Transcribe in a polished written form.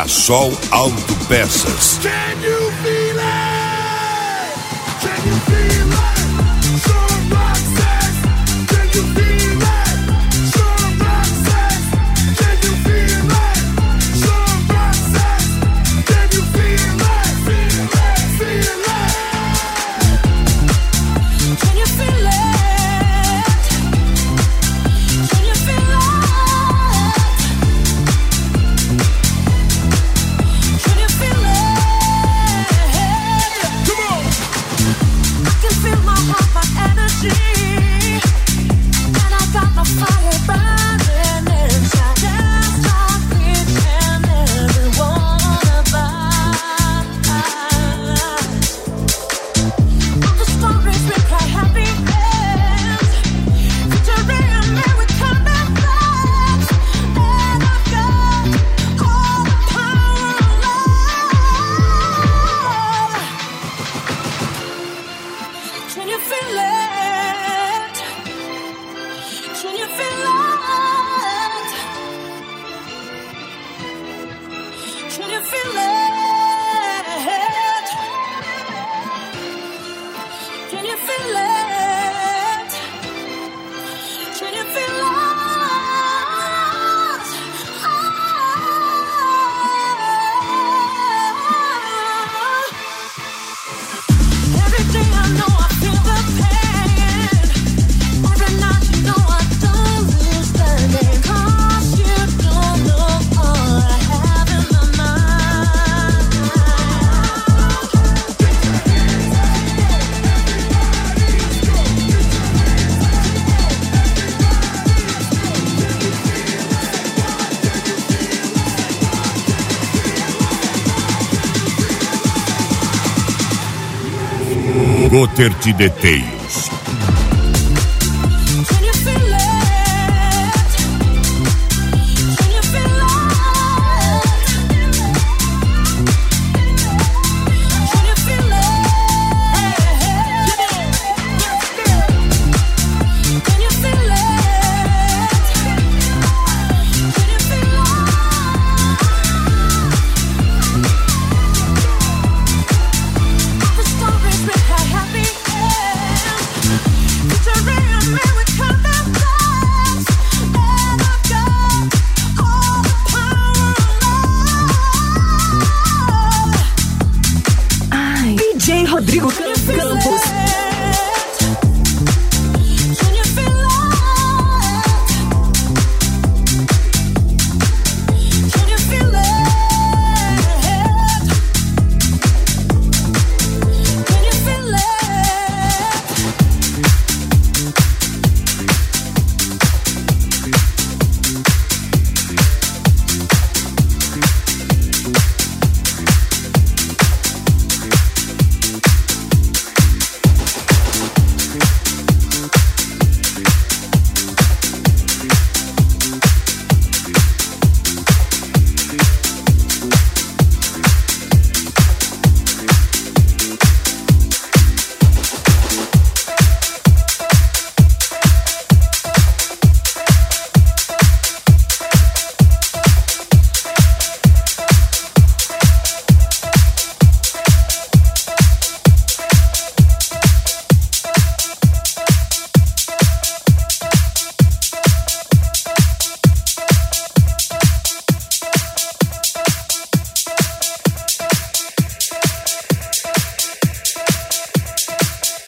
Brasol Autopeças. Can you feel it? Can you feel it? Some Roxas. Can you feel it? Some Roxas. Can you feel it? Some Roxas. Can you feel it? Feel it, feel it. Can you feel it? Can you feel it? Can you feel it? Come on. I can feel my heart, my energy, and I got my fire burning inside. Just start reaching everyone about. All the stories we cry happy ends, featuring American ballads, and I've got all the power of love. Can you feel it? Can you feel it? Can you feel it? Can you feel it? Can you feel it? Every day I know I feel the pain. Every night you know I don't lose the name. 'Cause you don't know all I have in my mind. Roter Tideteiros. Can you feel it? Can you feel it? Can you feel it? Can you feel it? Can you feel the stories we cry happy ends, featuring American ballads, and I've got all the power of love. DJ Rodrigo Campos.